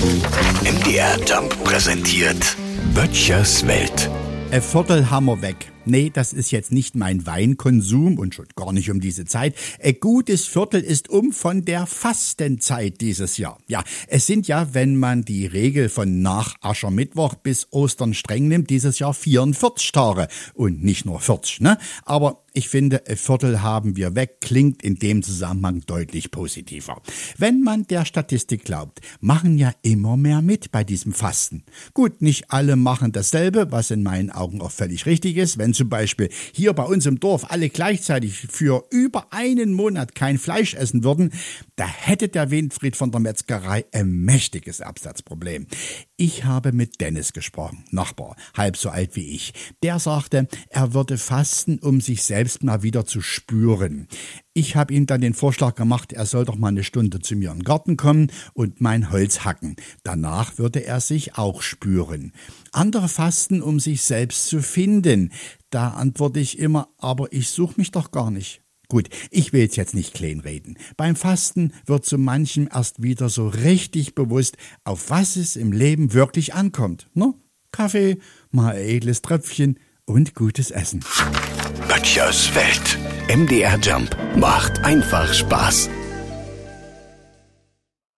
MDR Jump präsentiert Böttchers Welt. Ein Viertel haben wir weg. Nee, das ist jetzt nicht mein Weinkonsum und schon gar nicht um diese Zeit. Ein gutes Viertel ist von der Fastenzeit dieses Jahr. Ja, es sind ja, wenn man die Regel von nach Aschermittwoch bis Ostern streng nimmt, dieses Jahr 44 Tage und nicht nur 40, ne? Aber ich finde, ein Viertel haben wir weg, klingt in dem Zusammenhang deutlich positiver. Wenn man der Statistik glaubt, machen ja immer mehr mit bei diesem Fasten. Gut, nicht alle machen dasselbe, was in meinen Augen auch völlig richtig ist. Wenn zum Beispiel hier bei uns im Dorf alle gleichzeitig für über einen Monat kein Fleisch essen würden, da hätte der Winfried von der Metzgerei ein mächtiges Absatzproblem. Ich habe mit Dennis gesprochen, Nachbar, halb so alt wie ich. Der sagte, er würde fasten, um sich selbst mal wieder zu spüren. Ich habe ihm dann den Vorschlag gemacht, er soll doch mal eine Stunde zu mir in den Garten kommen und mein Holz hacken. Danach würde er sich auch spüren. Andere fasten, um sich selbst zu finden. Da antworte ich immer, aber ich suche mich doch gar nicht. Gut, ich will jetzt nicht kleinreden. Beim Fasten wird so manchem erst wieder so richtig bewusst, auf was es im Leben wirklich ankommt. Ne? Kaffee, mal ein edles Tröpfchen und gutes Essen. Böttchers Welt. MDR Jump macht einfach Spaß.